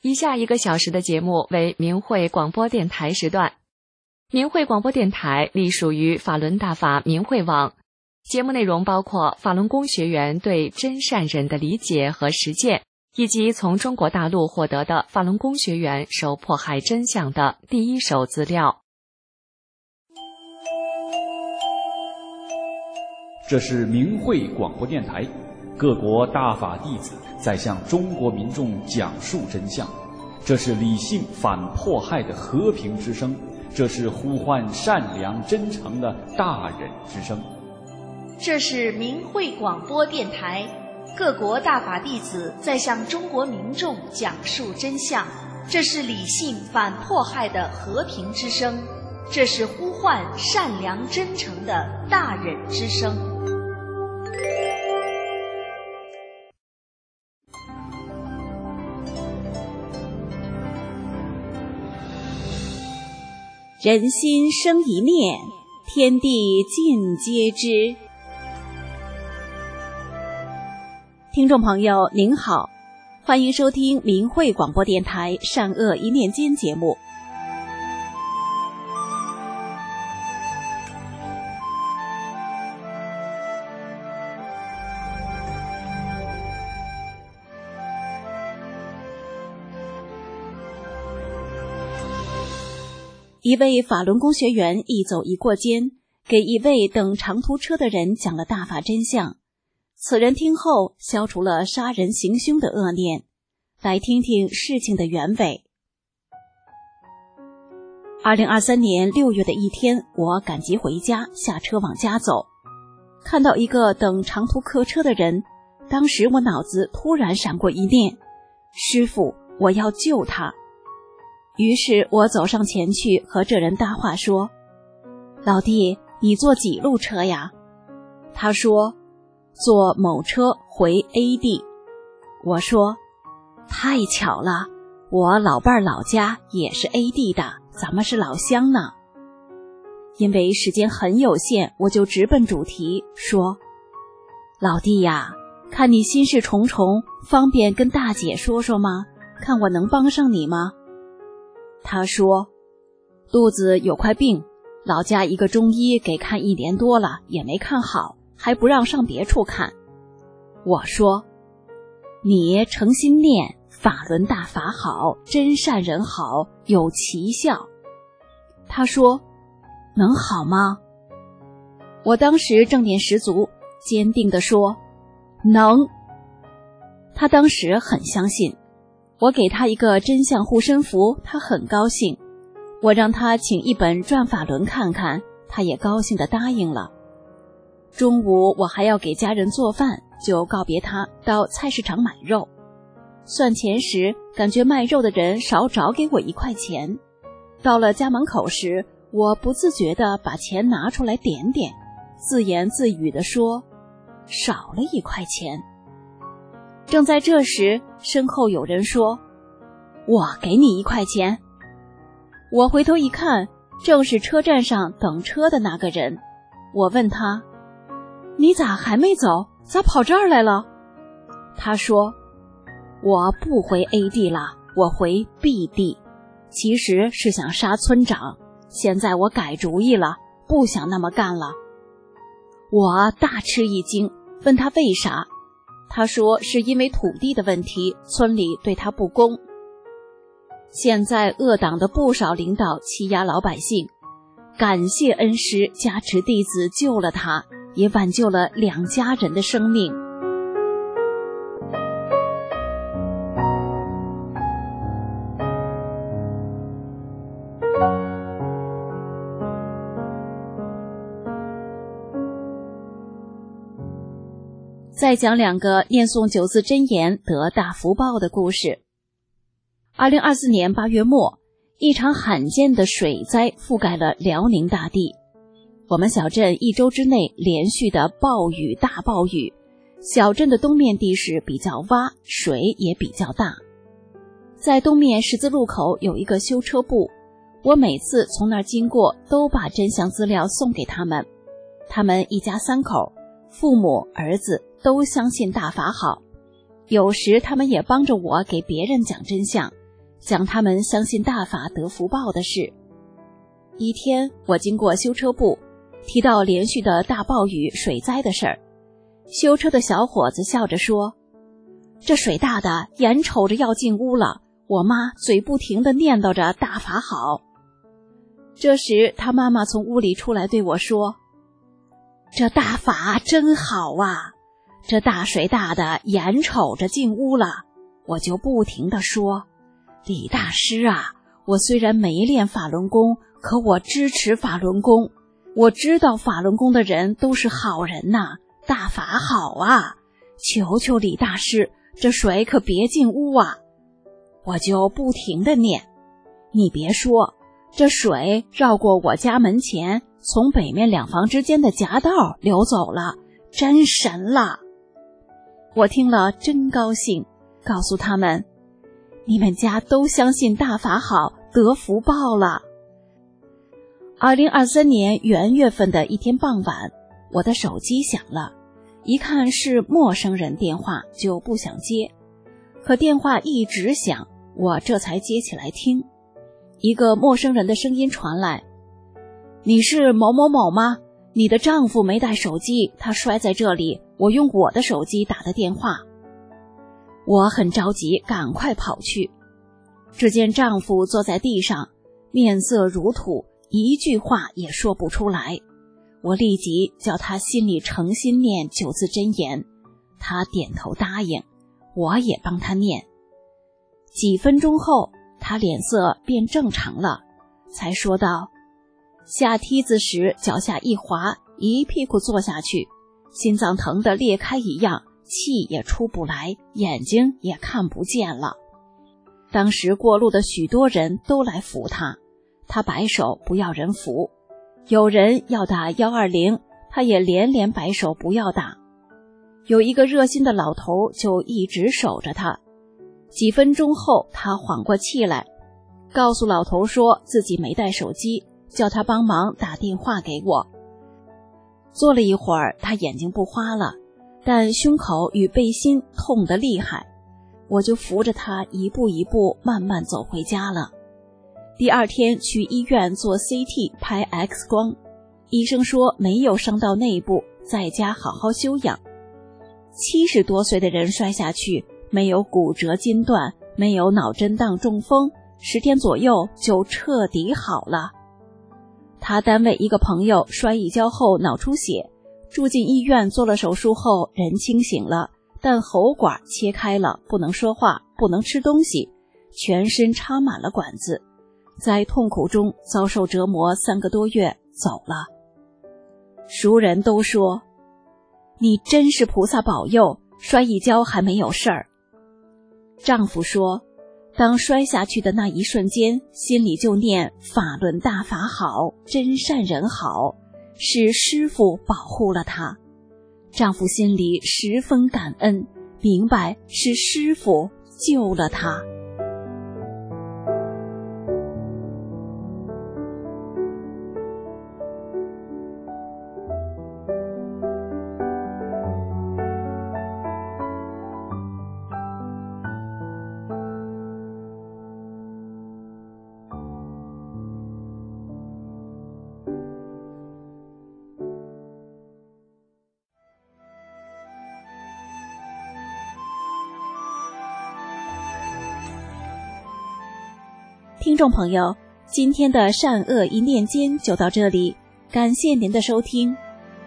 以下1个小时的节目为明慧广播电台时段。明慧广播电台隶属于法轮大法明慧网，节目内容包括法轮功学员对真善忍的理解和实践，以及从中国大陆获得的法轮功学员受迫害真相的第一手资料。 这是明慧广播电台，各国大法弟子在向中国民众讲述真相，这是理性反迫害的和平之声，这是呼唤善良真诚的大忍之声。 这是明慧广播电台，各国大法弟子在向中国民众讲述真相，这是理性反迫害的和平之声，这是呼唤善良真诚的大忍之声。 人心生一念，天地尽皆知。听众朋友您好，欢迎收听明慧广播电台善恶一念间节目。一位法轮功学员一走一过间，给一位等长途车的人讲了大法真相。此人听后消除了杀人行凶的恶念。来听听事情的原委。2023年6月的一天，我赶集回家，下车往家走，看到一个等长途客车的人，当时我脑子突然闪过一念，师父，我要救他。于是我走上前去和这人搭话说，老弟，你坐几路车呀？他说，坐某车回 A 地。我说，太巧了，我老伴儿老家也是 A 地的，咱们是老乡呢。因为时间很有限，我就直奔主题说，老弟呀，看你心事重重，方便跟大姐说说吗？看我能帮上你吗？他说，肚子有块病，老家一个中医给看1年多了也没看好，还不让上别处看。我说，你诚心念法轮大法好，真善人好，有奇效。他说，能好吗？我当时正念十足，坚定地说，能。他当时很相信，我给他一个真相护身符，他很高兴。我让他请一本转法轮看看，他也高兴地答应了。中午我还要给家人做饭，就告别他到菜市场买肉。算钱时，感觉卖肉的人少找给我1块钱。到了家门口时，我不自觉地把钱拿出来点点，自言自语地说，少了1块钱。正在这时，身后有人说，我给你1块钱。我回头一看，正是车站上等车的那个人。我问他，你咋还没走？咋跑这儿来了？他说，我不回 A 地了，我回 B 地，其实是想杀村长，现在我改主意了，不想那么干了。我大吃一惊，问他为啥？他说是因为土地的问题，村里对他不公。现在恶党的不少领导欺压老百姓，感谢恩师加持弟子救了他，也挽救了2家人的生命。再讲2个念诵9字真言得大福报的故事。2024年8月末，一场罕见的水灾覆盖了辽宁大地。我们小镇1周之内连续的暴雨大暴雨，小镇的东面地势比较洼，水也比较大。在东面十字路口有一个修车部，我每次从那儿经过都把真相资料送给他们。他们一家3口，父母儿子都相信大法好，有时他们也帮着我给别人讲真相， 讲他们相信大法得福报的事。一天，我经过修车部，提到连续的大暴雨水灾的事儿。修车的小伙子笑着说：“这水大的眼瞅着要进屋了，我妈嘴不停地念叨着大法好。”这时他妈妈从屋里出来对我说：“这大法真好啊，这大水大的眼瞅着进屋了。”我就不停地说：“李大师啊，我虽然没练法轮功，可我支持法轮功，我知道法轮功的人都是好人呐，大法好啊，求求李大师，这水可别进屋啊。”我就不停地念，你别说，这水绕过我家门前，从北面两房之间的夹道流走了，真神了。我听了真高兴，告诉他们，你们家都相信大法好，得福报了。2023年元月份的一天傍晚，我的手机响了，一看是陌生人电话，就不想接。可电话一直响，我这才接起来听。一个陌生人的声音传来：“你是某某某吗？你的丈夫没带手机，他摔在这里，我用我的手机打的电话。”我很着急，赶快跑去。只见丈夫坐在地上，面色如土，一句话也说不出来。我立即叫他心里诚心念9字真言，他点头答应，我也帮他念。几分钟后，他脸色变正常了，才说道：“下梯子时脚下一滑，一屁股坐下去，心脏疼得裂开一样，气也出不来，眼睛也看不见了。”当时过路的许多人都来扶他，他摆手不要人扶，有人要打120，他也连连摆手不要打。有一个热心的老头就一直守着他。几分钟后，他缓过气来，告诉老头说自己没带手机，叫他帮忙打电话给我。坐了一会儿，他眼睛不花了，但胸口与背心痛得厉害，我就扶着他一步一步慢慢走回家了。第二天去医院做 CT 拍 X 光，医生说没有伤到内部，在家好好休养。70多岁的人摔下去，没有骨折筋断，没有脑震荡中风，10天左右就彻底好了。他单位一个朋友摔一跤后脑出血，住进医院做了手术后人清醒了，但喉管切开了，不能说话，不能吃东西，全身插满了管子，在痛苦中遭受折磨3个多月，走了。熟人都说：“你真是菩萨保佑，摔一跤还没有事儿。”丈夫说，当摔下去的那一瞬间，心里就念法轮大法好，真善人好，是师父保护了他。丈夫心里十分感恩，明白是师父救了他。听众朋友，今天的善恶一念间就到这里，感谢您的收听。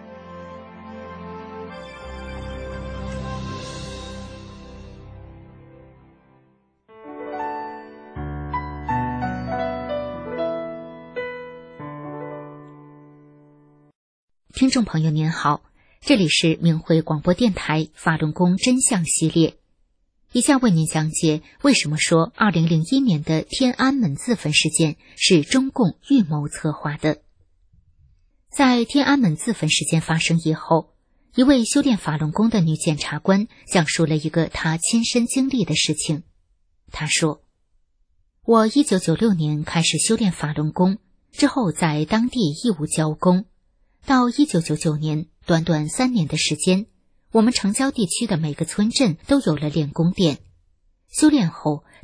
听众朋友您好，这里是明慧广播电台法轮功真相系列，以下为您讲解为什么说2001年的天安门自焚事件是中共预谋策划的。在天安门自焚事件发生以后，一位修炼法轮功的女检察官讲述了一个她亲身经历的事情。她说，我1996年开始修炼法轮功，之后在当地义务教功，到1999年短短3年的时间，我们城郊地区的每个村镇都有了练功店。修炼后，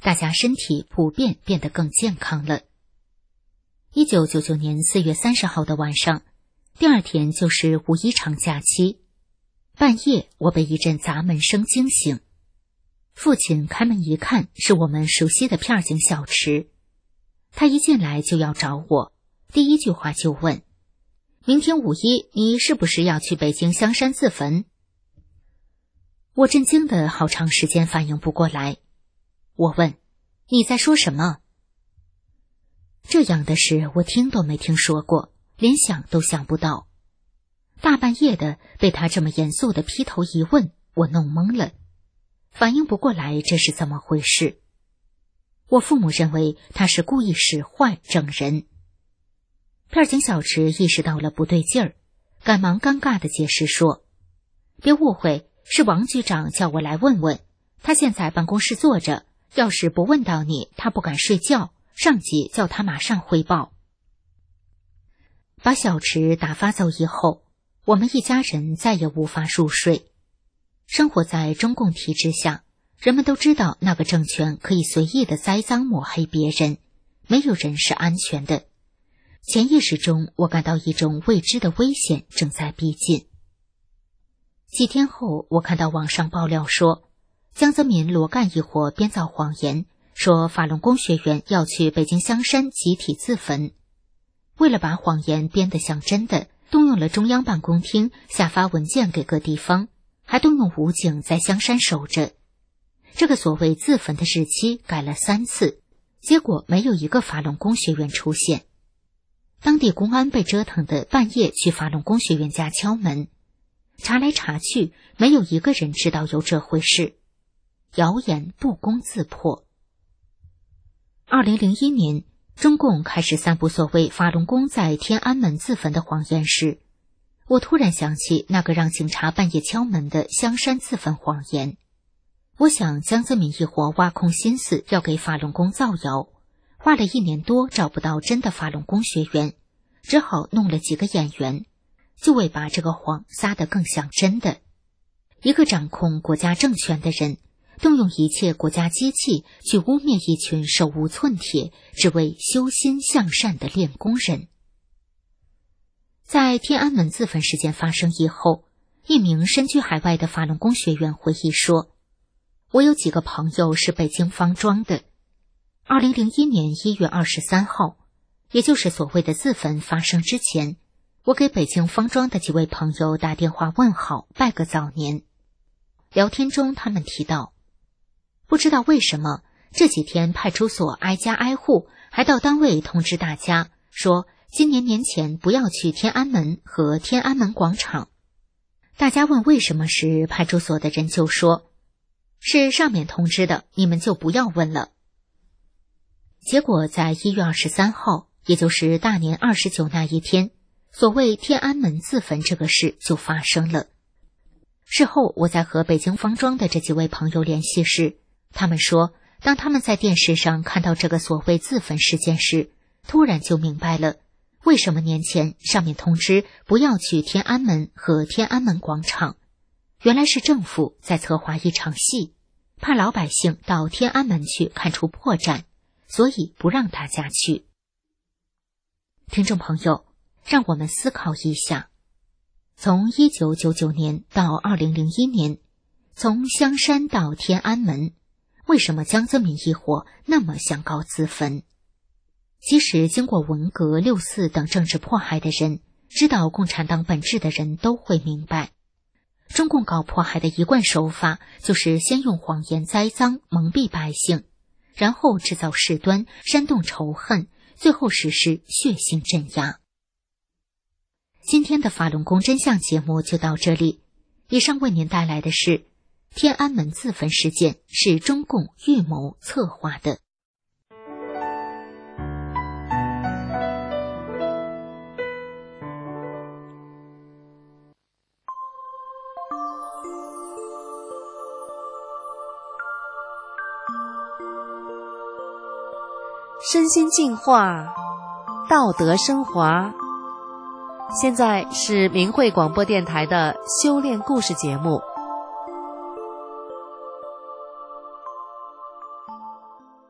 大家身体普遍变得更健康了。1999年4月30号的晚上，第二天就是五一长假期。半夜，我被一阵砸门声惊醒。父亲开门一看，是我们熟悉的片警小池。他一进来就要找我，第一句话就问：明天五一，你是不是要去北京香山自焚？我震惊的好长时间反应不过来。我问：你在说什么？这样的事我听都没听说过，连想都想不到。大半夜的被他这么严肃的劈头一问，我弄懵了，反应不过来这是怎么回事。我父母认为他是故意使坏整人。片警小池意识到了不对劲儿，赶忙尴尬地解释说：别误会，是王局长叫我来问问，他现在办公室坐着，要是不问到你，他不敢睡觉，上级叫他马上汇报。把小池打发走以后，我们一家人再也无法入睡。生活在中共体制下，人们都知道那个政权可以随意的栽赃抹黑别人，没有人是安全的。潜意识中，我感到一种未知的危险正在逼近。几天后，我看到网上爆料说，江泽民、罗干一伙编造谎言，说法轮功学员要去北京香山集体自焚。为了把谎言编得像真的，动用了中央办公厅下发文件给各地方，还动用武警在香山守着。这个所谓自焚的日期改了3次，结果没有一个法轮功学员出现。当地公安被折腾的半夜去法轮功学员家敲门，查来查去，没有一个人知道有这回事。谣言不攻自破。2001年，中共开始散布所谓法轮功在天安门自焚的谎言时，我突然想起那个让警察半夜敲门的香山自焚谎言。我想江泽民一伙挖空心思要给法轮功造谣，花了1年多找不到真的法轮功学员，只好弄了几个演员，就为把这个谎撒得更像真的。一个掌控国家政权的人，动用一切国家机器去污蔑一群手无寸铁只为修心向善的练功人。在天安门自焚事件发生以后，一名身居海外的法轮功学员回忆说，我有几个朋友是北京方庄的。2001年1月23号，也就是所谓的自焚发生之前，我给北京方庄的几位朋友打电话问好，拜个早年。聊天中他们提到，不知道为什么这几天派出所挨家挨户，还到单位通知大家说今年年前不要去天安门和天安门广场。大家问为什么时，派出所的人就说，是上面通知的，你们就不要问了。结果在1月23号，也就是大年29那一天，所谓天安门自焚这个事就发生了。事后我在和北京方庄的这几位朋友联系时，他们说，当他们在电视上看到这个所谓自焚事件时，突然就明白了，为什么年前上面通知不要去天安门和天安门广场。原来是政府在策划一场戏，怕老百姓到天安门去看出破绽，所以不让大家去。听众朋友，让我们思考一下，从1999年到2001年，从香山到天安门，为什么江泽民一伙那么想搞自焚？即使经过文革、6四等政治迫害的人，知道共产党本质的人都会明白，中共搞迫害的一贯手法就是先用谎言栽赃蒙蔽百姓，然后制造事端，煽动仇恨，最后实施血腥镇压。今天的法轮功真相节目就到这里，以上为您带来的是天安门自焚事件是中共预谋策划的。 身心净化，道德升华。现在是明慧广播电台的修炼故事节目。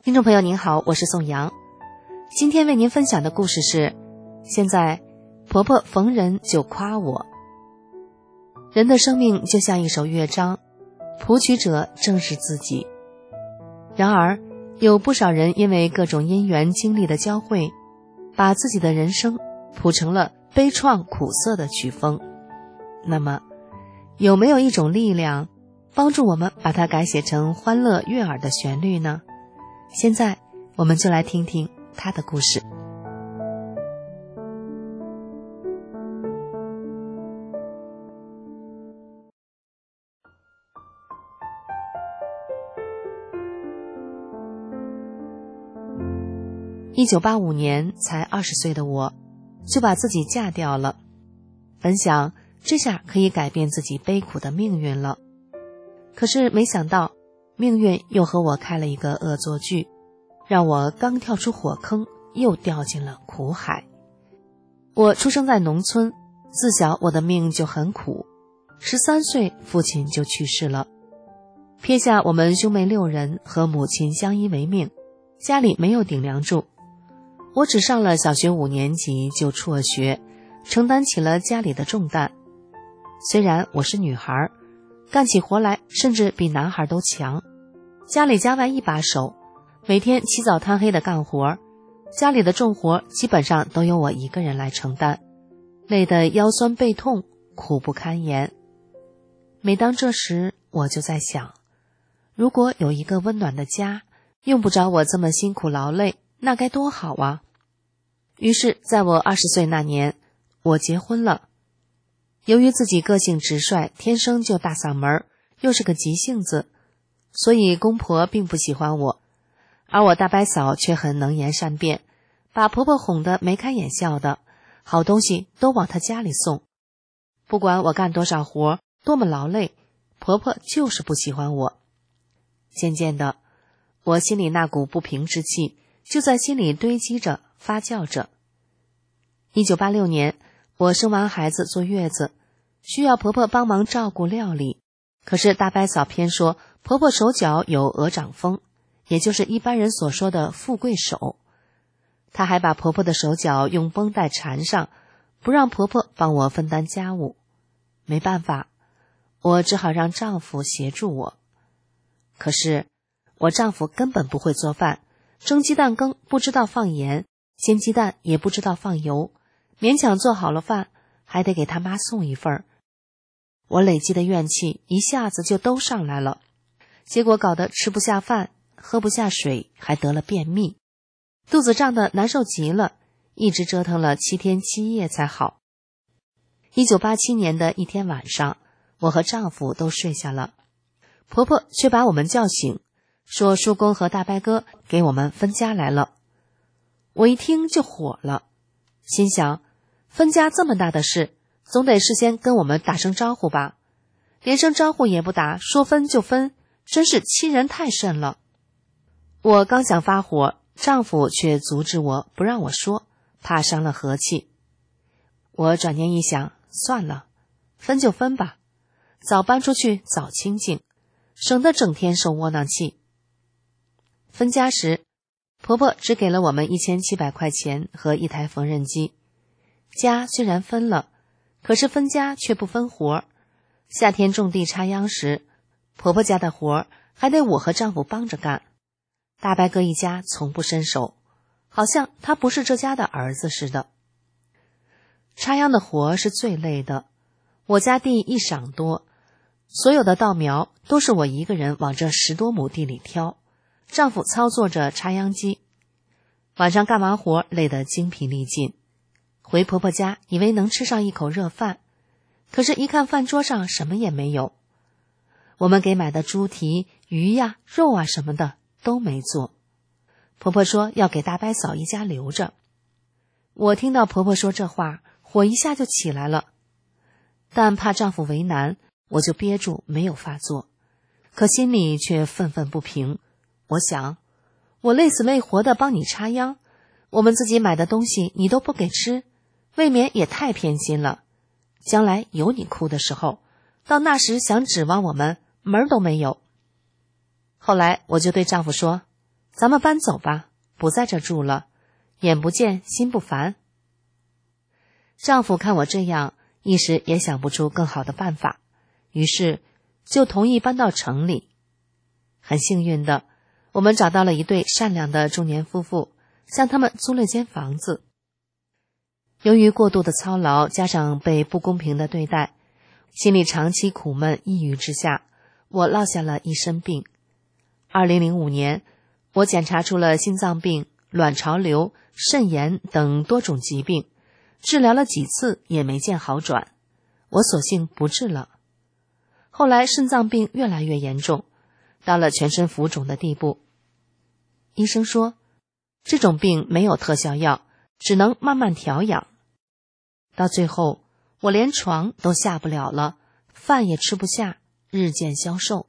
听众朋友您好，我是宋阳。今天为您分享的故事是：现在婆婆逢人就夸我。人的生命就像一首乐章，谱曲者正是自己。然而有不少人因为各种因缘经历的交汇，把自己的人生谱成了悲怆苦涩的曲风。那么有没有一种力量帮助我们把它改写成欢乐悦耳的旋律呢？现在我们就来听听他的故事。1985年才20岁的我，就把自己嫁掉了。本想这下可以改变自己悲苦的命运了，可是没想到命运又和我开了一个恶作剧，让我刚跳出火坑，又掉进了苦海。我出生在农村，自小我的命就很苦。13岁父亲就去世了，撇下我们兄妹6人和母亲相依为命，家里没有顶梁柱。我只上了小学5年级就辍学，承担起了家里的重担。虽然我是女孩，干起活来甚至比男孩都强，家里家外一把手，每天起早贪黑的干活，家里的重活基本上都由我一个人来承担，累得腰酸背痛，苦不堪言。每当这时，我就在想，如果有一个温暖的家，用不着我这么辛苦劳累，那该多好啊！于是在我20岁那年，我结婚了。由于自己个性直率，天生就大嗓门，又是个急性子，所以公婆并不喜欢我，而我大伯嫂却很能言善辩，把婆婆哄得眉开眼笑的，好东西都往她家里送。不管我干多少活，多么劳累，婆婆就是不喜欢我。渐渐的，我心里那股不平之气就在心里堆积着，发酵着。1986年，我生完孩子坐月子，需要婆婆帮忙照顾料理，可是大伯嫂偏说婆婆手脚有鹅掌风，也就是一般人所说的富贵手。她还把婆婆的手脚用绷带缠上，不让婆婆帮我分担家务。没办法，我只好让丈夫协助我。可是我丈夫根本不会做饭，蒸鸡蛋羹不知道放盐，煎鸡蛋也不知道放油，勉强做好了饭，还得给他妈送一份。我累积的怨气一下子就都上来了，结果搞得吃不下饭，喝不下水，还得了便秘，肚子胀得难受极了，一直折腾了7天7夜才好。1987年的一天晚上，我和丈夫都睡下了，婆婆却把我们叫醒，说叔公和大伯哥给我们分家来了。我一听就火了，心想分家这么大的事，总得事先跟我们打声招呼吧，连声招呼也不打，说分就分，真是欺人太甚了。我刚想发火，丈夫却阻止我，不让我说，怕伤了和气。我转念一想，算了，分就分吧，早搬出去早清静，省得整天受窝囊气。分家时，婆婆只给了我们1700块钱和一台缝纫机。家虽然分了，可是分家却不分活。夏天种地插秧时，婆婆家的活还得我和丈夫帮着干。大伯哥一家从不伸手，好像他不是这家的儿子似的。插秧的活是最累的，我家地一晌多，所有的稻苗都是我一个人往这10多亩地里挑，丈夫操作着插秧机。晚上干完活累得精疲力尽，回婆婆家以为能吃上一口热饭，可是一看饭桌上什么也没有。我们给买的猪蹄、鱼呀、肉啊什么的都没做。婆婆说要给大伯嫂一家留着。我听到婆婆说这话，火一下就起来了，但怕丈夫为难，我就憋住没有发作，可心里却愤愤不平。我想，我累死累活的帮你插秧，我们自己买的东西你都不给吃，未免也太偏心了。将来有你哭的时候，到那时想指望我们，门儿都没有。后来我就对丈夫说， 咱们搬走吧，不在这住了，眼不见心不烦。丈夫看我这样，一时也想不出更好的办法，于是就同意搬到城里。很幸运的，我们找到了一对善良的中年夫妇，向他们租了间房子。由于过度的操劳，加上被不公平的对待，心里长期苦闷抑郁之下，我落下了一身病。2005年，我检查出了心脏病、卵巢瘤、肾炎等多种疾病，治疗了几次也没见好转，我索性不治了。后来肾脏病越来越严重，到了全身浮肿的地步。医生说，这种病没有特效药，只能慢慢调养。到最后，我连床都下不了了，饭也吃不下，日渐消瘦。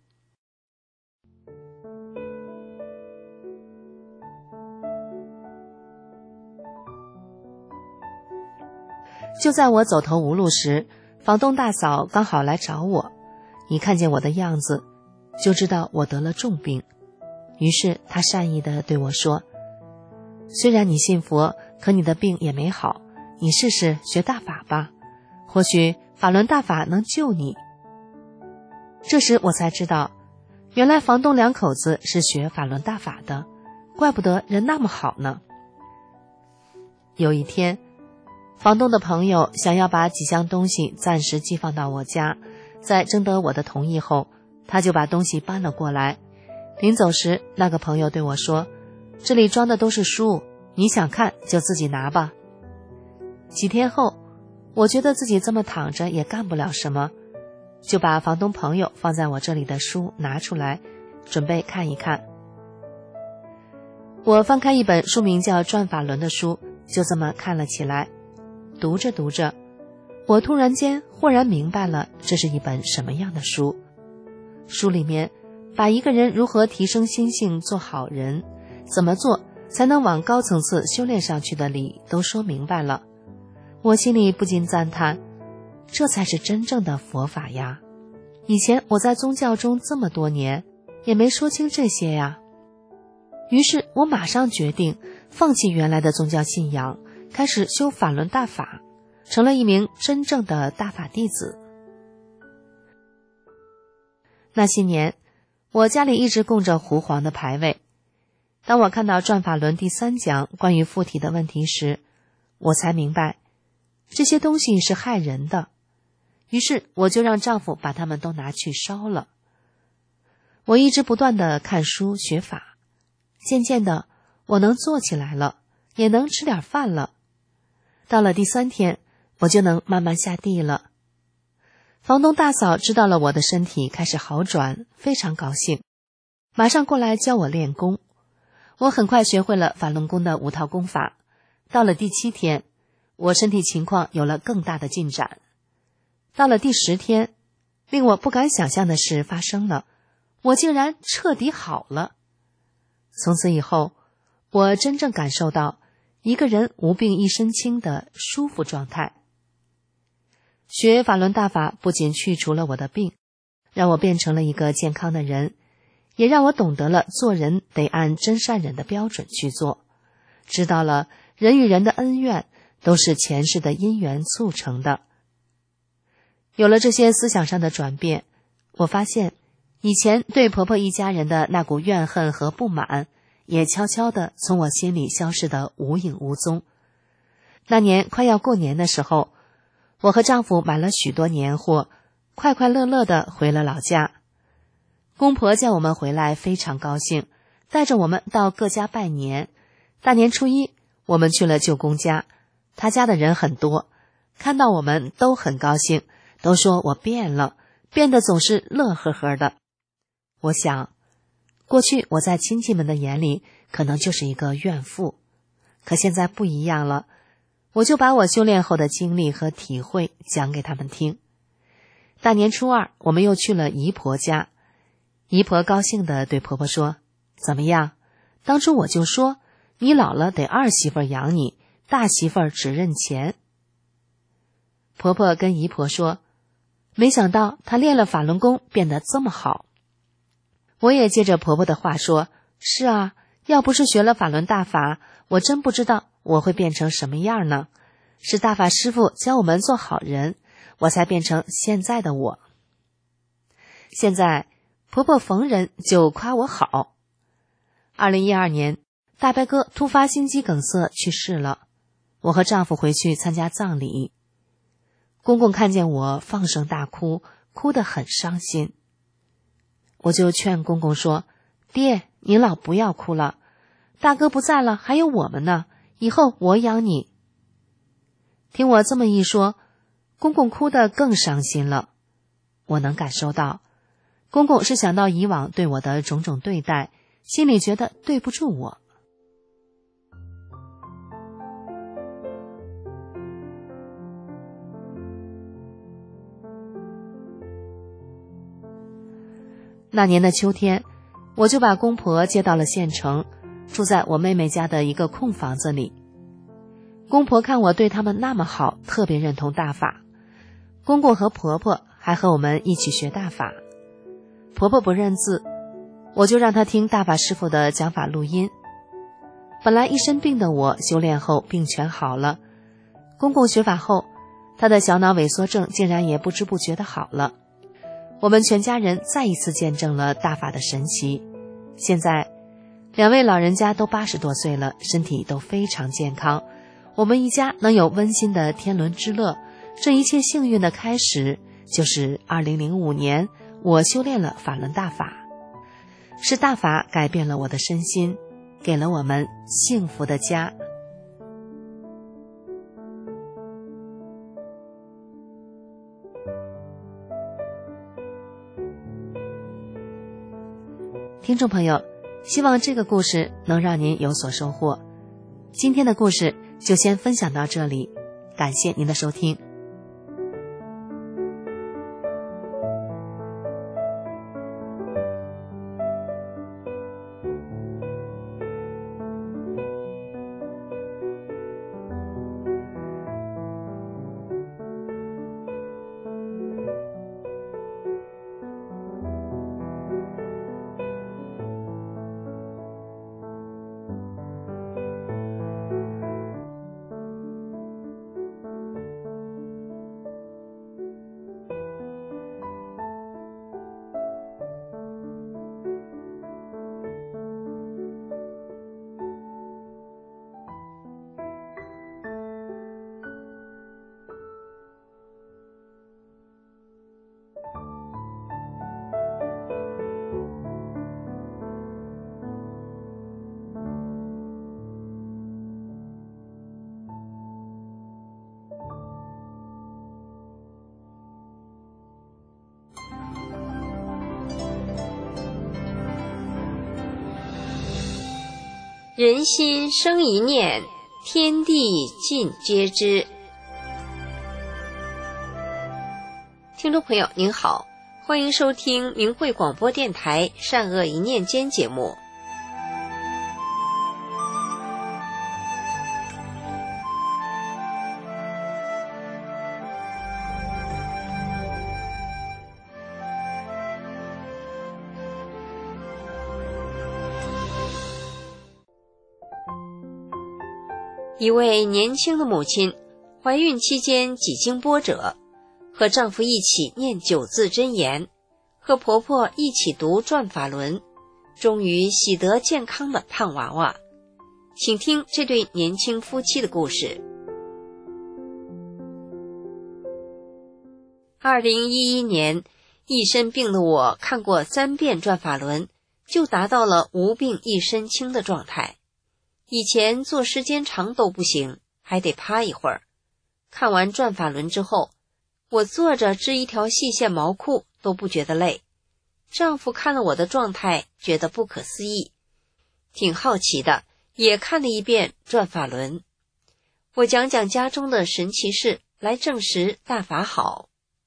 就在我走投无路时，房东大嫂刚好来找我，一看见我的样子，就知道我得了重病。于是她善意地对我说，虽然你信佛，可你的病也没好，你试试学大法吧，或许法轮大法能救你。这时我才知道，原来房东两口子是学法轮大法的，怪不得人那么好呢。有一天，房东的朋友想要把几箱东西暂时寄放到我家，在征得我的同意后，他就把东西搬了过来。临走时，那个朋友对我说，这里装的都是书，你想看就自己拿吧。几天后，我觉得自己这么躺着也干不了什么，就把房东朋友放在我这里的书拿出来，准备看一看。我翻开一本书名叫《转法轮》的书，就这么看了起来。读着读着，我突然间豁然明白了这是一本什么样的书。书里面把一个人如何提升心性做好人，怎么做才能往高层次修炼上去的理都说明白了。我心里不禁赞叹，这才是真正的佛法呀！以前我在宗教中这么多年，也没说清这些呀。于是我马上决定放弃原来的宗教信仰，开始修法轮大法，成了一名真正的大法弟子。那些年，我家里一直供着胡黄的牌位。当我看到《转法轮》第3讲关于附体的问题时，我才明白，这些东西是害人的。于是我就让丈夫把它们都拿去烧了。我一直不断地看书学法，渐渐的我能坐起来了，也能吃点饭了。到了第3天，我就能慢慢下地了。房东大嫂知道了我的身体开始好转，非常高兴，马上过来教我练功。我很快学会了法轮功的5套功法。到了第7天，我身体情况有了更大的进展。到了第10天，令我不敢想象的事发生了，我竟然彻底好了。从此以后，我真正感受到一个人无病一身轻的舒服状态。学法轮大法不仅去除了我的病，让我变成了一个健康的人，也让我懂得了做人得按真善忍的标准去做，知道了人与人的恩怨都是前世的因缘促成的。有了这些思想上的转变，我发现以前对婆婆一家人的那股怨恨和不满也悄悄地从我心里消失得无影无踪。那年快要过年的时候，我和丈夫买了许多年货，快快乐乐地回了老家。公婆见我们回来非常高兴，带着我们到各家拜年。大年初一，我们去了舅公家，他家的人很多，看到我们都很高兴，都说我变了，变得总是乐呵呵的。我想，过去我在亲戚们的眼里可能就是一个怨妇，可现在不一样了，我就把我修炼后的经历和体会讲给他们听。大年初2，我们又去了姨婆家。姨婆高兴地对婆婆说，怎么样，当初我就说你老了得儿媳妇养你，大媳妇只认钱。婆婆跟姨婆说，没想到她练了法轮功变得这么好。我也接着婆婆的话说，是啊， 要不是学了法轮大法，我真不知道我会变成什么样呢。是大法师父教我们做好人，我才变成现在的我。现在婆婆逢人就夸我好。2012年，大伯哥突发心肌梗塞去世了，我和丈夫回去参加葬礼。公公看见我放声大哭，哭得很伤心。我就劝公公说，爹，您老不要哭了，大哥不在了，还有我们呢，以后我养你。听我这么一说，公公哭得更伤心了。我能感受到，公公是想到以往对我的种种对待，心里觉得对不住我。那年的秋天，我就把公婆接到了县城，住在我妹妹家的一个空房子里。公婆看我对他们那么好，特别认同大法。公公和婆婆还和我们一起学大法。婆婆不认字，我就让她听大法师父的讲法录音。本来一身病的我，修炼后病全好了。公公学法后，他的小脑萎缩症竟然也不知不觉的好了。我们全家人再一次见证了大法的神奇。现在2位老人家都80多岁了，身体都非常健康。我们一家能有温馨的天伦之乐，这一切幸运的开始，就是2005年我修炼了法轮大法。是大法改变了我的身心，给了我们幸福的家。听众朋友，希望这个故事能让您有所收获。今天的故事就先分享到这里，感谢您的收听。 人心生一念，天地尽皆知。听众朋友您好，欢迎收听明慧广播电台善恶一念间节目。一位年轻的母亲，怀孕期间几经波折，和丈夫一起念9字真言，和婆婆一起读转法轮，终于喜得健康的胖娃娃。请听这对年轻夫妻的故事。2011年，一身病的我看过3遍转法轮，就达到了无病一身轻的状态。以前坐时间长都不行，还得趴一会儿。看完转法轮之后，我坐着织一条细线毛裤都不觉得累。丈夫看了我的状态，觉得不可思议，挺好奇的，也看了一遍转法轮。我讲讲家中的神奇事，来证实大法好。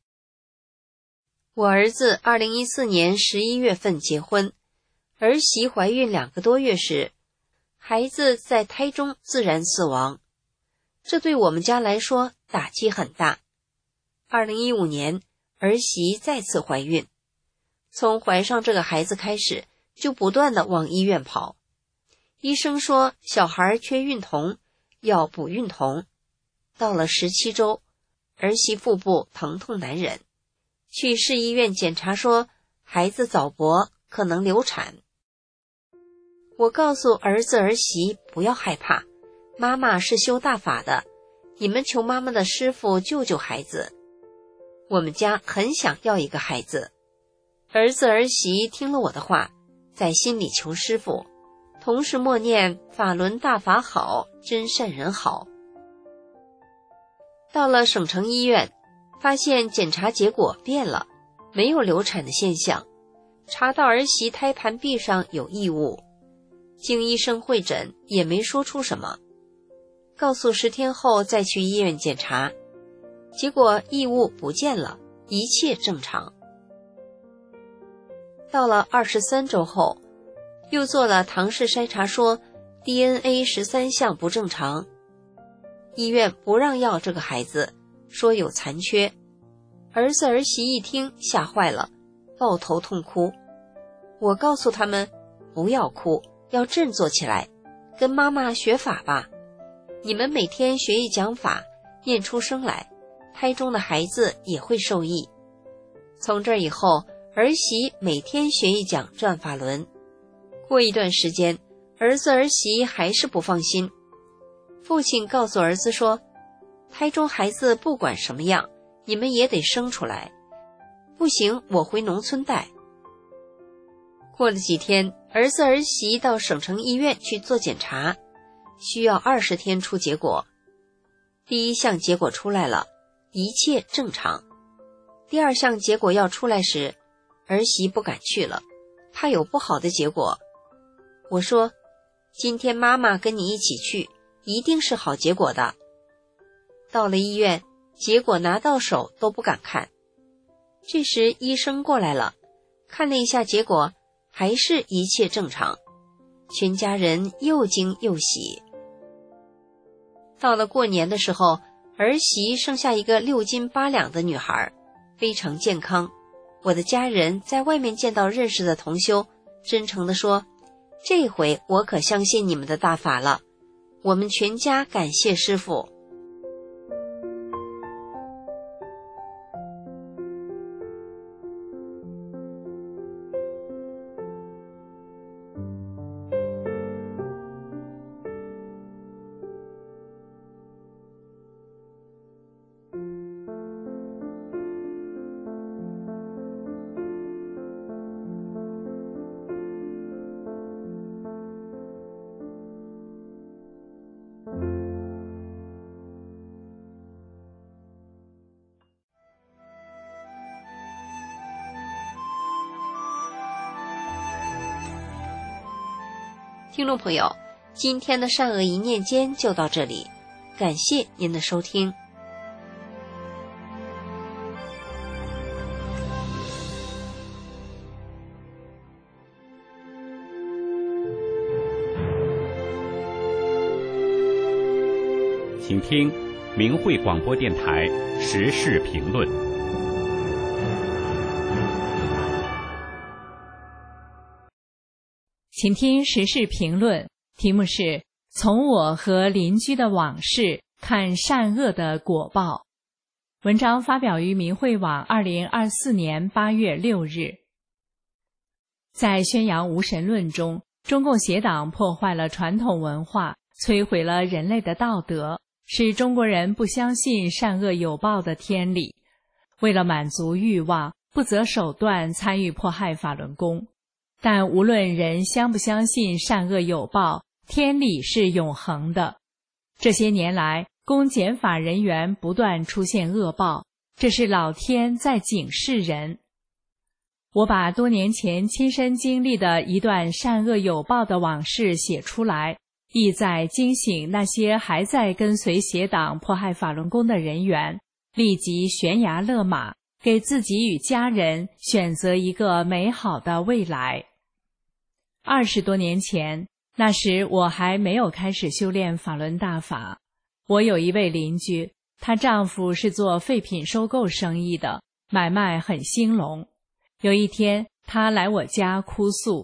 我儿子2014年11月份结婚，儿媳怀孕2个多月时，孩子在胎中自然死亡，这对我们家来说打击很大。2015年，儿媳再次怀孕，从怀上这个孩子开始，就不断地往医院跑。 医生说小孩缺孕酮，要补孕酮。到了17周，儿媳腹部疼痛难忍，去市医院检查说孩子早搏，可能流产。我告诉儿子儿媳不要害怕，妈妈是修大法的，你们求妈妈的师傅救救孩子。我们家很想要一个孩子。儿子儿媳听了我的话，在心里求师傅，同时默念法轮大法好，真善人好。到了省城医院，发现检查结果变了，没有流产的现象，查到儿媳胎盘壁上有异物，经医生会诊也没说出什么，告诉10天后再去医院检查，结果异物不见了，一切正常。到了23周后，又做了唐氏筛查，说 DNA 13项不正常，医院不让要这个孩子，说有残缺。儿子儿媳一听吓坏了，抱头痛哭。我告诉他们不要哭，要振作起来，跟妈妈学法吧。你们每天学一讲法，念出声来，胎中的孩子也会受益。从这以后，儿媳每天学一讲转法轮。过一段时间，儿子儿媳还是不放心。父亲告诉儿子说，胎中孩子不管什么样，你们也得生出来，不行我回农村带。过了几天，儿子儿媳到省城医院去做检查，需要20天出结果。第1项结果出来了，一切正常。第2项结果要出来时，儿媳不敢去了，怕有不好的结果。我说，今天妈妈跟你一起去，一定是好结果的。到了医院，结果拿到手都不敢看。这时医生过来了，看了一下结果，还是一切正常，全家人又惊又喜。到了过年的时候，儿媳生下一个6斤8两的女孩，非常健康。我的家人在外面见到认识的同修，真诚地说，这回我可相信你们的大法了，我们全家感谢师父。听众朋友，今天的善恶一念间就到这里，感谢您的收听。 请听明慧广播电台时事评论。 请听时事评论，题目是从我和邻居的往事看善恶的果报。文章发表于明慧网2024年8月6日。在宣扬无神论中，中共邪党破坏了传统文化，摧毁了人类的道德，使中国人不相信善恶有报的天理，为了满足欲望，不择手段参与迫害法轮功。但无论人相不相信善恶有报，天理是永恒的。这些年来，公检法人员不断出现恶报，这是老天在警示人。我把多年前亲身经历的一段善恶有报的往事写出来，意在惊醒那些还在跟随邪党迫害法轮功的人员，立即悬崖勒马，给自己与家人选择一个美好的未来。20多年前，那时我还没有开始修炼法轮大法。我有一位邻居，她丈夫是做废品收购生意的，买卖很兴隆。有一天，她来我家哭诉，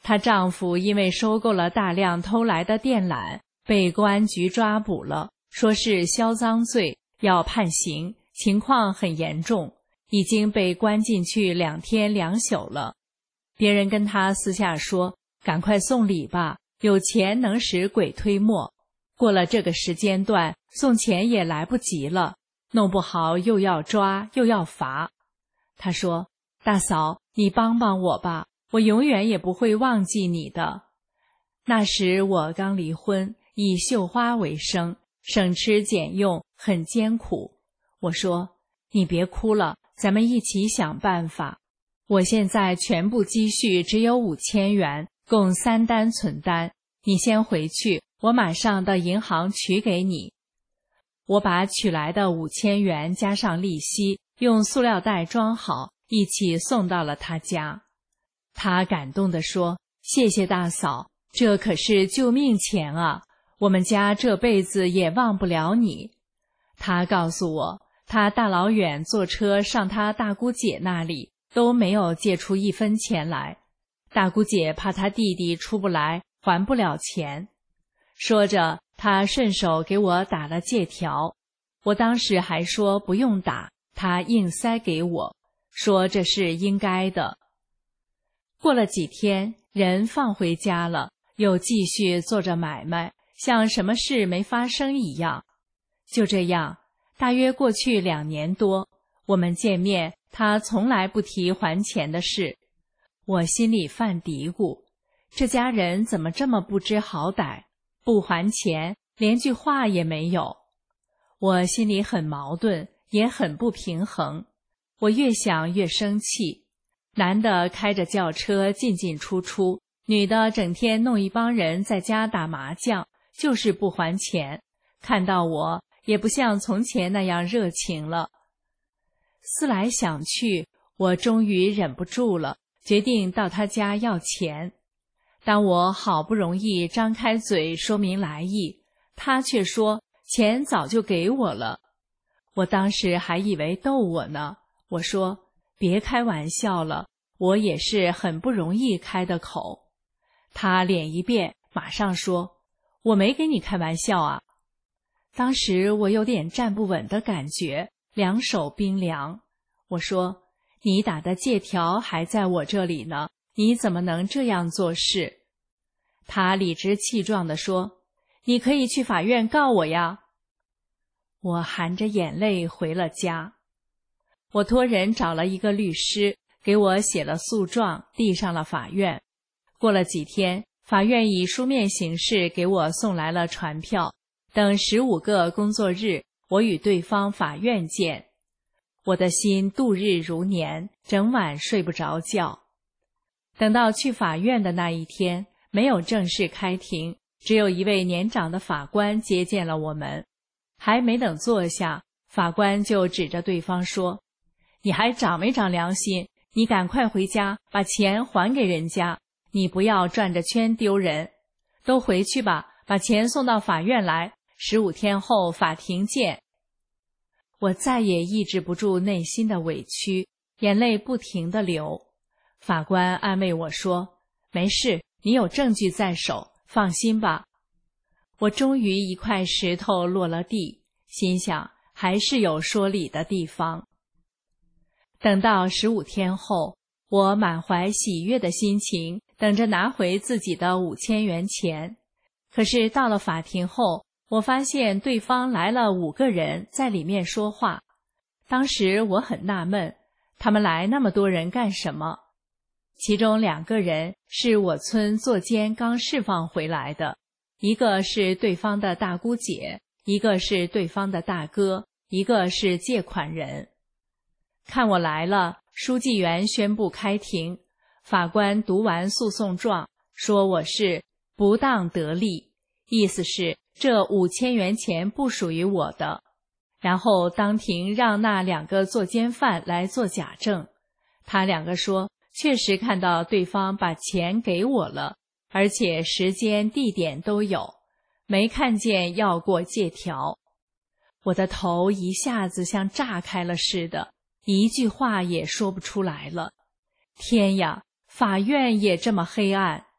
她丈夫因为收购了大量偷来的电缆，被公安局抓捕了，说是销赃罪，要判刑，情况很严重，已经被关进去2天2宿了。别人跟她私下说，赶快送礼吧，有钱能使鬼推磨，过了这个时间段，送钱也来不及了，弄不好又要抓又要罚。她说，大嫂，你帮帮我吧，我永远也不会忘记你的。那时我刚离婚，以绣花为生，省吃俭用，很艰苦。我说，你别哭了，咱们一起想办法。我现在全部积蓄只有5000元，共3单存单，你先回去，我马上到银行取给你。我把取来的5000元加上利息，用塑料袋装好，一起送到了他家。他感动地说，谢谢大嫂，这可是救命钱啊，我们家这辈子也忘不了你。他告诉我，他大老远坐车上他大姑姐那里，都没有借出1分钱来。大姑姐怕他弟弟出不来，还不了钱。说着，他顺手给我打了借条。我当时还说不用打，他硬塞给我，说这是应该的。过了几天，人放回家了，又继续做着买卖，像什么事没发生一样。就这样，大约过去2年多，我们见面，他从来不提还钱的事。我心里犯嘀咕，这家人怎么这么不知好歹，不还钱，连句话也没有。我心里很矛盾，也很不平衡。我越想越生气，男的开着轿车进进出出，女的整天弄一帮人在家打麻将，就是不还钱，看到我也不像从前那样热情了。思来想去，我终于忍不住了，决定到他家要钱。当我好不容易张开嘴说明来意，他却说钱早就给我了。我当时还以为逗我呢，我说别开玩笑了，我也是很不容易开的口。他脸一变，马上说，我没跟你开玩笑啊。当时我有点站不稳的感觉，两手冰凉。我说，你打的借条还在我这里呢，你怎么能这样做事？他理直气壮地说，你可以去法院告我呀。我含着眼泪回了家。我托人找了一个律师，给我写了诉状，递上了法院。过了几天，法院以书面形式给我送来了传票，等15个工作日，我与对方法院见。我的心度日如年，整晚睡不着觉。等到去法院的那一天，没有正式开庭，只有一位年长的法官接见了我们。还没等坐下，法官就指着对方说，你还长没长良心？你赶快回家，把钱还给人家，你不要转着圈丢人。都回去吧，把钱送到法院来，15天后法庭见。我再也抑制不住内心的委屈，眼泪不停地流。法官安慰我说，没事，你有证据在手，放心吧。我终于一块石头落了地，心想还是有说理的地方。等到15天后，我满怀喜悦的心情，等着拿回自己的5000元钱。可是到了法庭后，我发现对方来了5个人在里面说话。当时我很纳闷，他们来那么多人干什么？其中2个人是我村作监刚释放回来的，一个是对方的大姑姐，一个是对方的大哥，一个是借款人。看我来了，书记员宣布开庭。法官读完诉讼状，说我是不当得利，意思是这5000元钱不属于我的。然后当庭让那2个作奸犯来做假证，他2个说确实看到对方把钱给我了，而且时间地点都有，没看见要过借条。我的头一下子像炸开了似的，一句话也说不出来了。天呀，法院也这么黑暗，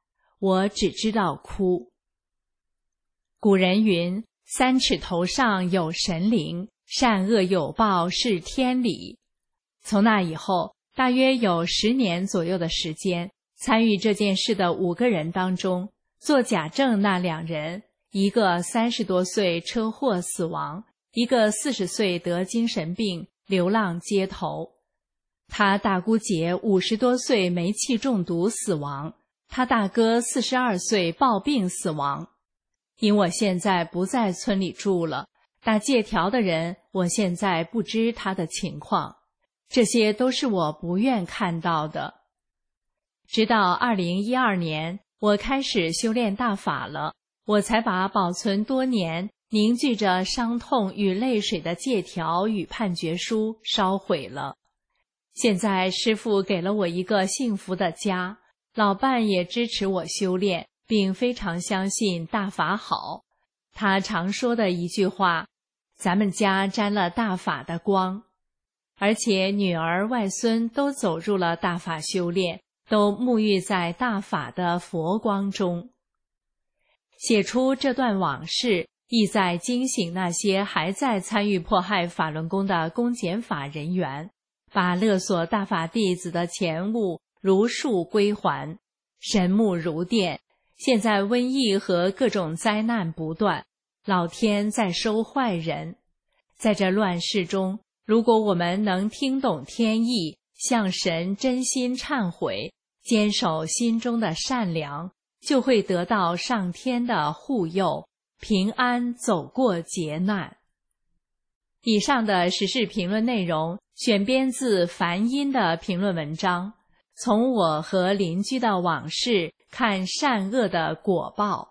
我只知道哭。古人云：3尺头上有神灵，善恶有报是天理。从那以后，大约有10年左右的时间，参与这件事的5个人当中，做假证那2人，一个30多岁车祸死亡，一个40岁得精神病流浪街头。他大姑姐50多岁煤气中毒死亡，他大哥42岁暴病死亡。因我现在不在村里住了，打借条的人我现在不知他的情况，这些都是我不愿看到的。直到2012年，我开始修炼大法了，我才把保存多年凝聚着伤痛与泪水的借条与判决书烧毁了。现在师父给了我一个幸福的家，老伴也支持我修炼，并非常相信大法好。他常说的一句话：咱们家沾了大法的光。而且女儿外孙都走入了大法修炼，都沐浴在大法的佛光中。写出这段往事，意在惊醒那些还在参与迫害法轮功的公检法人员，把勒索大法弟子的钱物如数归还。神目如电，现在瘟疫和各种灾难不断，老天在收坏人。在这乱世中，如果我们能听懂天意，向神真心忏悔，坚守心中的善良，就会得到上天的护佑，平安走过劫难。以上的时事评论内容选编自梵音的评论文章，从我和邻居的往事看善恶的果报。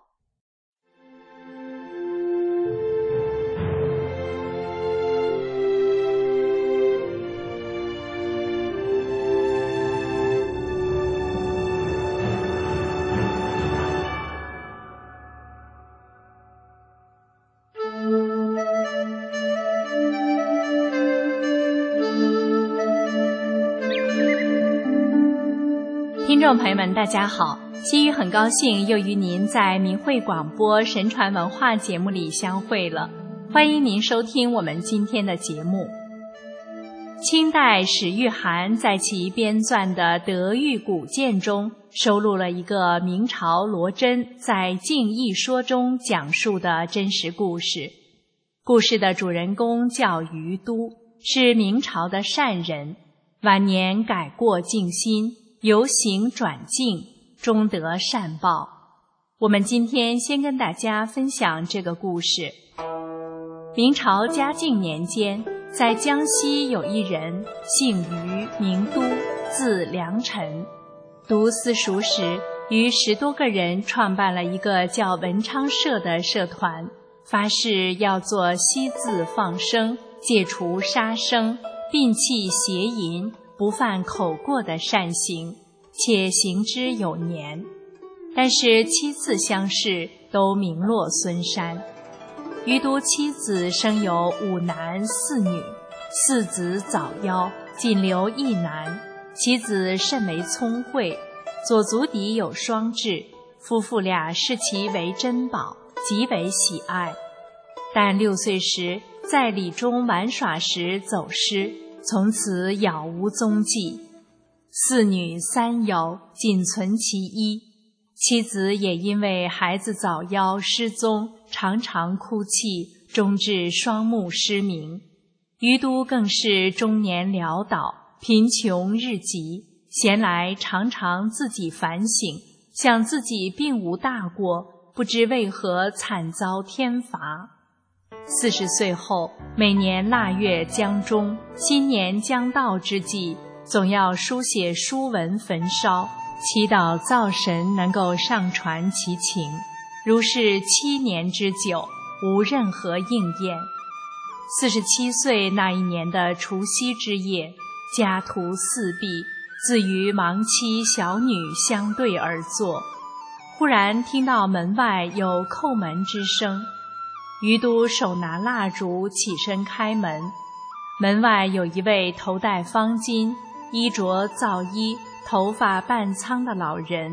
听众朋友们，大家好，西域很高兴又与您在明慧广播神传文化节目里相会了，欢迎您收听我们今天的节目。清代史玉涵在其编撰的《德育古鉴》中收录了一个明朝罗真在《静义说》中讲述的真实故事。故事的主人公叫于都，是明朝的善人，晚年改过静心，由行转静，终得善报。我们今天先跟大家分享这个故事。明朝嘉靖年间，在江西有一人，姓于，名都，字良辰。读私塾时，与10多个人创办了一个叫文昌社的社团，发誓要做惜字放生，戒除杀生，摒弃邪淫，不犯口过的善行，且行之有年。但是7次相试都名落孙山。于都妻子生有5男4女，4子早夭，仅留1男。其子甚为聪慧，左足底有双痣，夫妇俩视其为珍宝，极为喜爱。但6岁时在里中玩耍时走失，从此杳无踪迹。4女3夭，仅存其一。妻子也因为孩子早夭失踪，常常哭泣，终至双目失明。于都更是中年潦倒，贫穷日极，闲来常常自己反省，想自己并无大过，不知为何惨遭天罚。40岁后，每年腊月将终，新年将到之际，总要书写书文焚烧，祈祷灶神能够上传其情。如是7年之久，无任何应验。47岁那一年的除夕之夜，家徒4壁，自与亡妻小女相对而坐。忽然听到门外有叩门之声，于都手拿蜡烛起身开门。门外有一位头戴方巾，衣着皂衣，头发半苍的老人，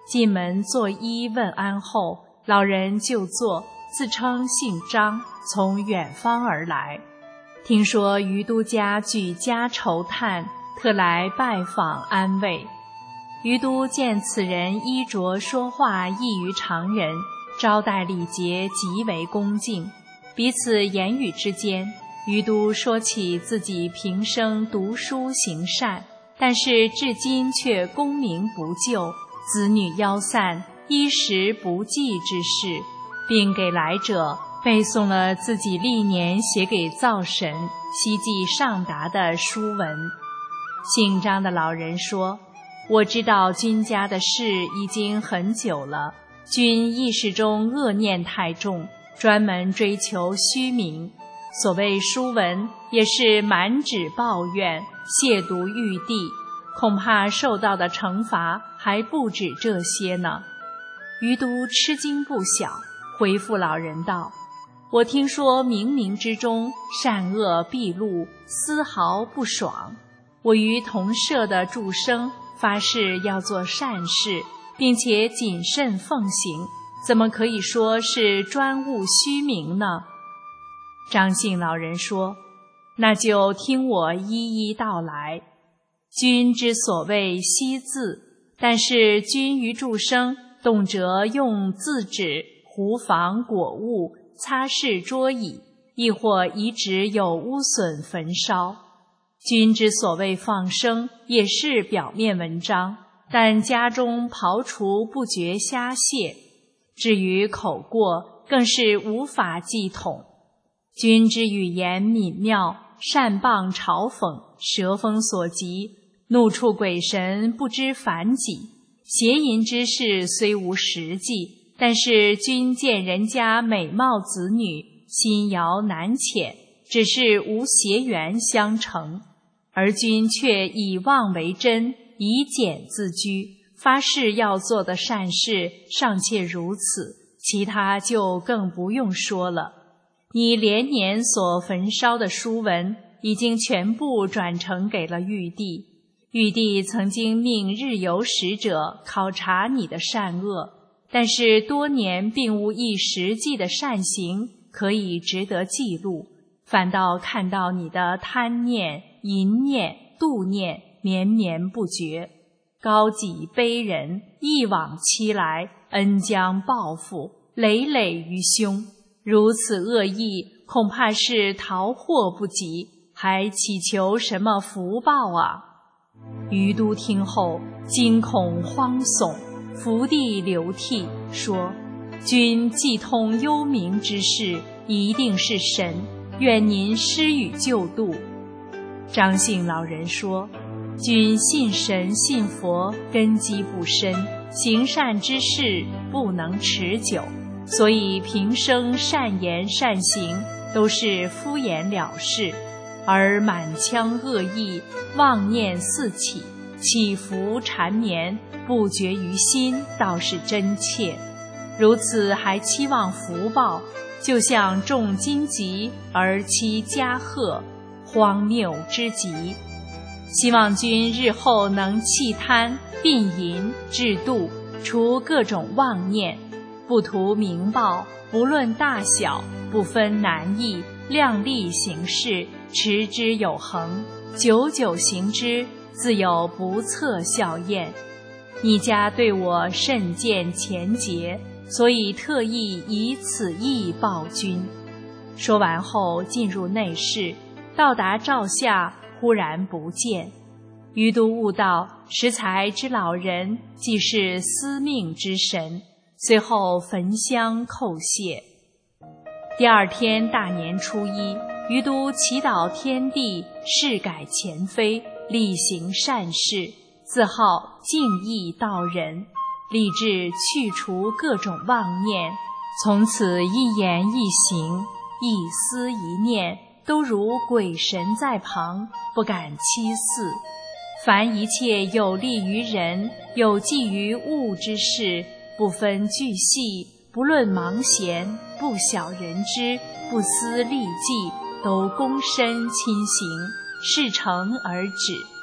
进门作揖问安后，老人就坐，自称姓张，从远方而来。听说于都家举家愁叹，特来拜访安慰。于都见此人衣着说话异于常人，招待礼节极为恭敬，彼此言语之间，于都说起自己平生读书行善，但是至今却功名不就，子女夭散，衣食不济之事，并给来者背诵了自己历年写给灶神希冀上达的书文。姓张的老人说：我知道君家的事已经很久了，君意识中恶念太重，专门追求虚名，所谓书文也是满纸抱怨，亵渎玉帝，恐怕受到的惩罚还不止这些呢。于都吃惊不小，回复老人道：我听说冥冥之中善恶毕露，丝毫不爽。我与同舍的诸生发誓要做善事，并且谨慎奉行，怎么可以说是专务虚名呢？张姓老人说：那就听我一一道来。君之所谓惜字，但是君于诸生动辄用字纸糊仿果物，擦拭桌椅，亦或遗址有污损焚烧。君之所谓放生，也是表面文章，但家中刨除不觉虾蟹，至于口过，更是无法计统。君之语言敏妙，善谤嘲讽，蛇风所及，怒触鬼神，不知反己。邪淫之事虽无实际，但是君见人家美貌子女，心遥难遣，只是无邪缘相成。而君却以妄为真，以简自居，发誓要做的善事尚且如此，其他就更不用说了。你连年所焚烧的书文，已经全部转呈给了玉帝。玉帝曾经命日游使者考察你的善恶，但是多年并无一实际的善行可以值得记录，反倒看到你的贪念、淫念、妒念绵绵不绝，高己卑人，一往期来，恩将报复，累累于胸。如此恶意，恐怕是逃祸不及，还祈求什么福报啊？于都听后惊恐慌悚，伏地流涕，说：君既通幽冥之事，一定是神，愿您施予救度。张姓老人说：君信神信佛，根基不深，行善之事不能持久，所以平生善言善行都是敷衍了事，而满腔恶意，妄念四起，起伏缠绵，不绝于心，倒是真切。如此还期望福报，就像种荆棘而期嘉禾，荒谬之极。希望君日后能弃贪吝淫制度，除各种妄念，不图名报，不论大小，不分难易，量力行事，持之有恒，久久行之，自有不测效验。你家对我甚见钱节，所以特意以此意报君。说完后进入内室，到达灶下，忽然不见。于都悟道，识才之老人既是司命之神，随后焚香叩谢。第二天大年初一，于都祈祷天地，誓改前非，力行善事，自号敬义道人，立志去除各种妄念，从此一言一行，一思一念，都如鬼神在旁，不敢欺肆。凡一切有利于人、有济于物之事，不分巨细，不论忙闲，不晓人之，不思利计，都躬身亲行，事成而止。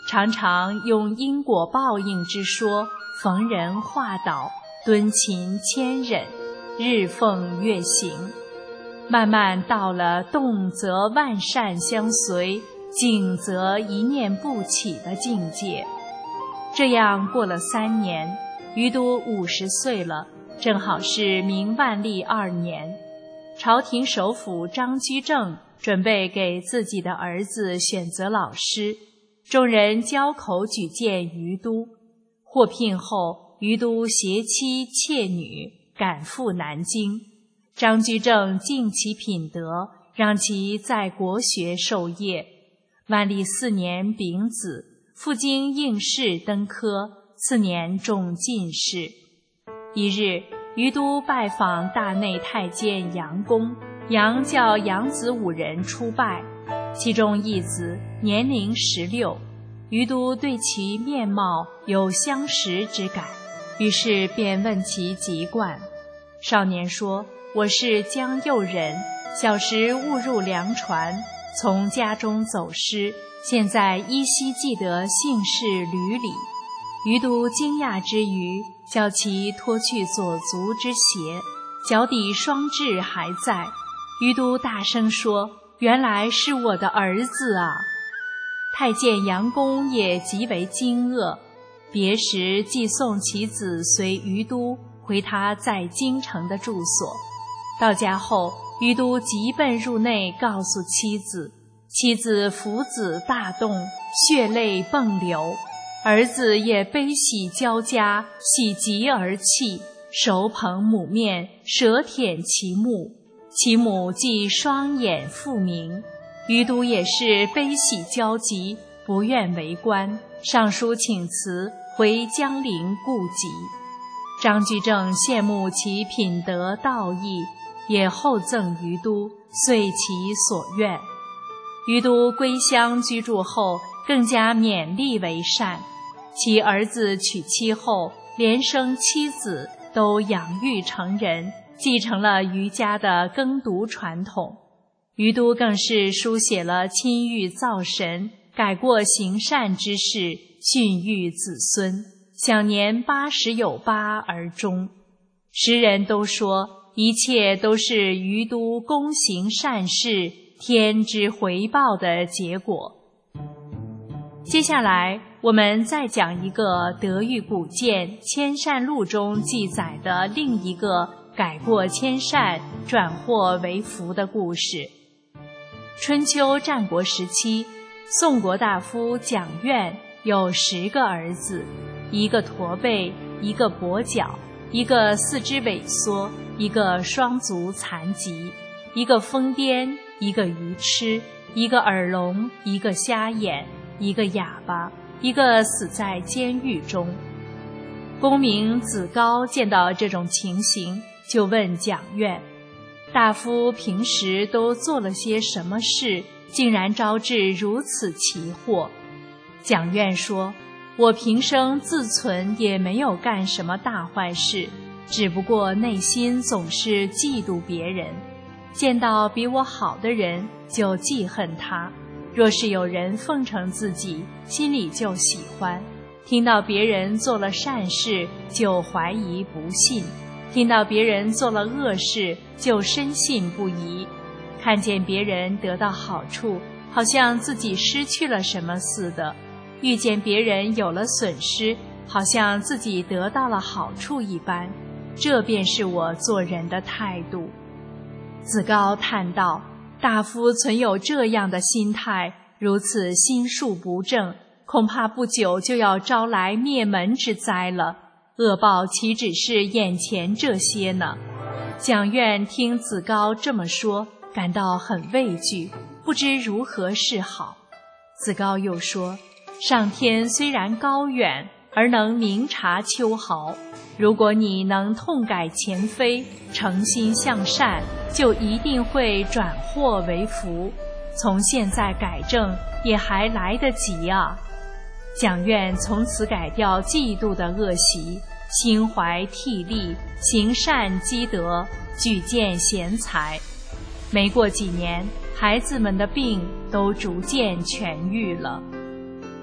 常常用因果报应之说逢人化导，敦勤谦忍，日奉月行，慢慢到了动则万善相随，静则一念不起的境界。这样过了3年，于都50岁了，正好是明万历2年。朝廷首辅张居正准备给自己的儿子选择老师，众人交口举荐于都。获聘后，于都携妻妾女赶赴南京。张居正敬其品德，让其在国学授业。万历4年丙子，赴京应试登科，次年中进士。一日，于都拜访大内太监杨公，杨叫杨子5人出拜，其中一子年龄16，于都对其面貌有相识之感，于是便问其籍贯。少年说：“我是江右人，小时误入粮船，从家中走失，现在依稀记得姓氏吕里。”于都惊讶之余，叫其脱去左足之鞋，脚底双痣还在。于都大声说：“原来是我的儿子啊！”太监杨公也极为惊愕，别时即送其子随于都回他在京城的住所。到家后，于都急奔入内告诉妻子，妻子伏子大动，血泪迸流。儿子也悲喜交加，喜极而泣，手捧母面，舌舔其目。其母即双眼复明。于都也是悲喜交集，不愿为官，上书请辞，回江陵故籍。张居正羡慕其品德道义，也厚赠于都，遂其所愿。于都归乡居住后，更加勉力为善。其儿子娶妻后，连生7子，都养育成人，继承了于家的耕读传统。于都更是书写了亲遇造神、改过行善之事，训育子孙，享年80有8而终。时人都说，一切都是于都躬行善事，天之回报的结果。接下来我们再讲一个德育古鉴《迁善录》中记载的另一个改过迁善、转祸为福的故事。春秋战国时期，宋国大夫蒋苑有10个儿子，一个驼背，一个跛脚，一个四肢萎缩，一个双足残疾，一个疯癫，一个愚痴，一个耳聋，一个瞎眼，一个哑巴，一个死在监狱中。公明子高见到这种情形，就问蒋苑：“大夫平时都做了些什么事，竟然招致如此奇祸？”蒋苑说：“我平生自存也没有干什么大坏事，只不过内心总是嫉妒别人，见到比我好的人就记恨他。若是有人奉承自己，心里就喜欢；听到别人做了善事，就怀疑不信；听到别人做了恶事，就深信不疑；看见别人得到好处，好像自己失去了什么似的；遇见别人有了损失，好像自己得到了好处一般。这便是我做人的态度。”子高叹道：“大夫存有这样的心态，如此心术不正，恐怕不久就要招来灭门之灾了。恶报岂只是眼前这些呢？”蒋苑听子高这么说，感到很畏惧，不知如何是好。子高又说：“上天虽然高远，而能明察秋毫。如果你能痛改前非，诚心向善，就一定会转祸为福。从现在改正，也还来得及啊。”蒋苑从此改掉嫉妒的恶习，心怀惕厉，行善积德，举荐贤才。没过几年，孩子们的病都逐渐痊愈了。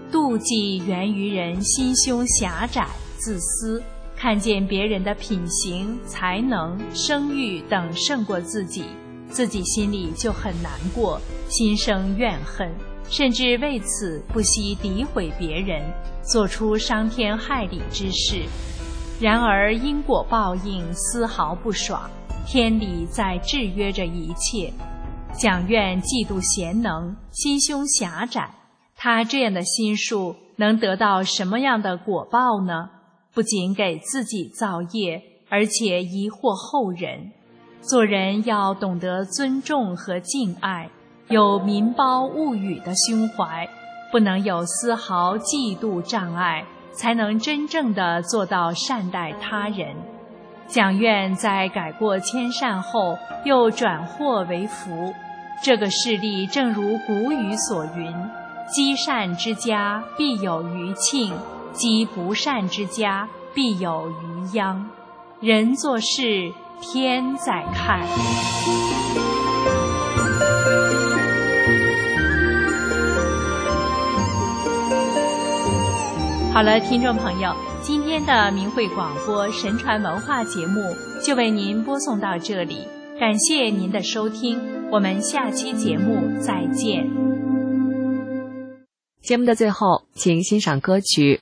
妒忌源于人心胸狭窄、自私，看见别人的品行、才能、声誉等胜过自己，自己心里就很难过，心生怨恨，甚至为此不惜诋毁别人，做出伤天害理之事。然而因果报应丝毫不爽，天理在制约着一切。蒋院嫉妒贤能，心胸狭窄，他这样的心术能得到什么样的果报呢？不仅给自己造业，而且贻祸后人。做人要懂得尊重和敬爱，有民胞物语的胸怀，不能有丝毫嫉妒障碍，才能真正的做到善待他人。蒋院在改过迁善后，又转祸为福。这个事例正如古语所云：积善之家必有余庆，积不善之家必有余殃。人做事，天在看。好了，听众朋友，今天的明慧广播神传文化节目就为您播送到这里，感谢您的收听，我们下期节目再见。 节目的最后，请欣赏歌曲。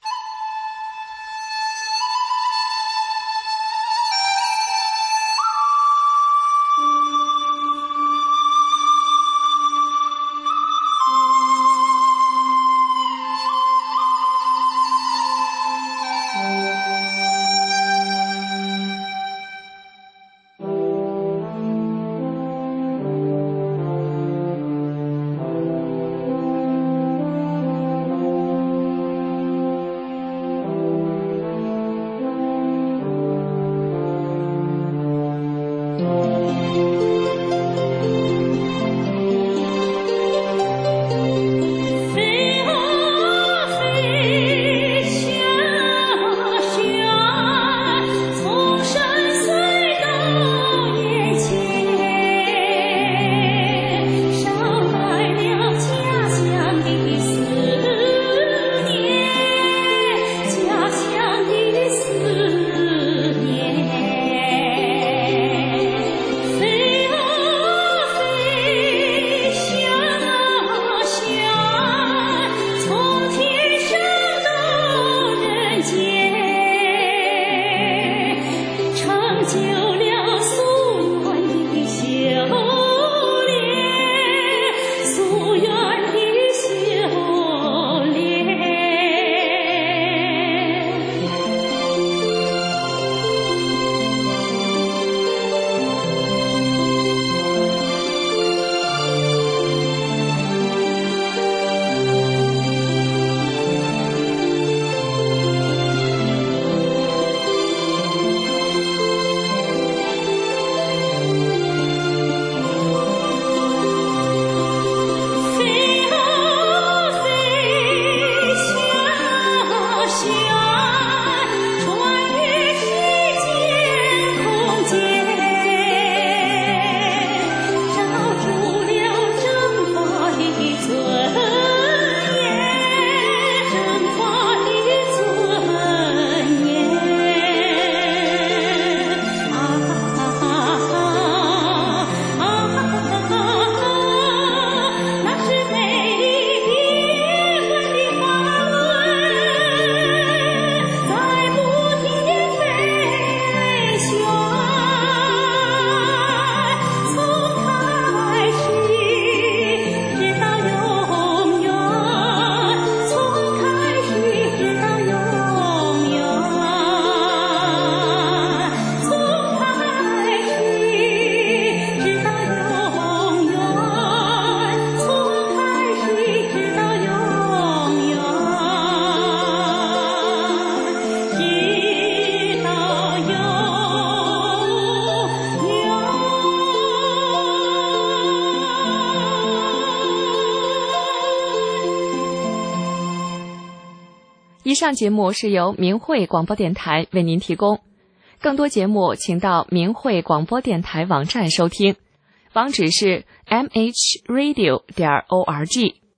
以上节目是由明慧广播电台为您提供，更多节目请到明慧广播电台网站收听，网址是mhradio.org。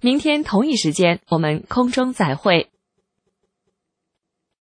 明天同一时间我们空中再会。